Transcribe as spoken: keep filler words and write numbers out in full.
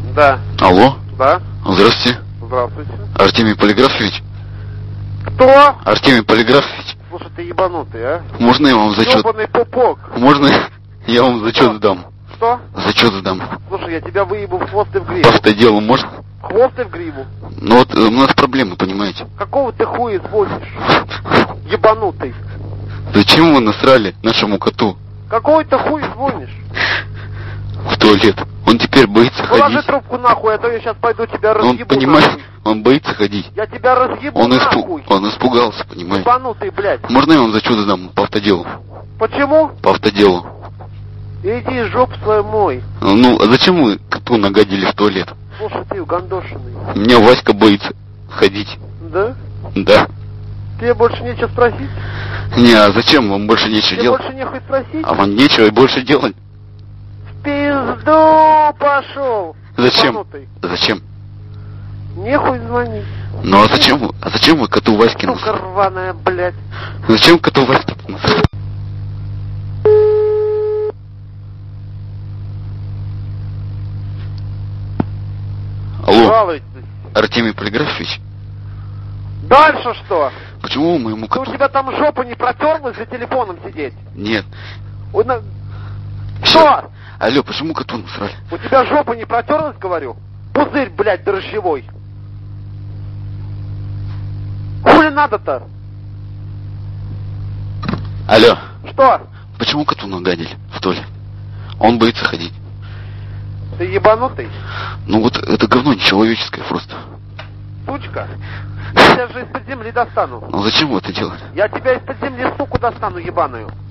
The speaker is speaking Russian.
Да. Алло? Да. Здравствуйте. Здравствуйте. Артемий Полиграфович? Кто? Артемий Полиграфович? Слушай, ты ебанутый, а? Можно я вам зачет? Ёбаный пупок. Можно я вам зачет сдам? Что? Зачет сдам. Слушай, я тебя выебу в хвост и в гриву. По автоделу можно? Хвост и в гриву. Ну вот э, у нас проблемы, понимаете? Какого ты хуя звонишь? Ебанутый. Зачем вы насрали нашему коту Какого ты хуй звонишь? в туалет? Он теперь боится Положи ходить. трубку нахуй, а то я сейчас пойду тебя Он, разъебу понимаешь, нахуй. он боится ходить. Я тебя разъебу Он, нахуй. испу... он испугался, понимаете? Ебанутый, блядь. Можно я вам зачет сдам по автоделу? Почему? По автоделу. Иди жопу свою мой. Ну, а зачем вы коту нагадили в туалет? Слушай, ты угандошенный. Меня Васька боится ходить. Да? Да. Тебе больше нечего спросить? Не, а зачем? Вам больше нечего Тебе делать? больше нехуй спросить? А вам нечего и больше делать? В пизду пошел! Зачем? Ебанутый. Зачем? Нехуй звонить. Ну а зачем вы? А зачем вы коту Ваське Сука насрали? рваная, блядь. Зачем коту Ваське насрали? Алло, Жалуйтесь. Артемий Полиграфович, Дальше что? почему вы моему Ты у коту... тебя там жопа не протерлась за телефоном сидеть? Нет. У на- Всё. Что? Алло, почему коту насрали? У тебя жопа не протерлась, говорю? Пузырь, блядь, дрожжевой. Хули надо-то? Алло, Что? почему коту нагадили в туалет? Он боится ходить. Ты ебанутый? Ну вот это говно нечеловеческое просто. Сучка. Я тебя же из-под земли достану. Ну зачем вы это делали? Я тебя из-под земли, суку, достану ебаную.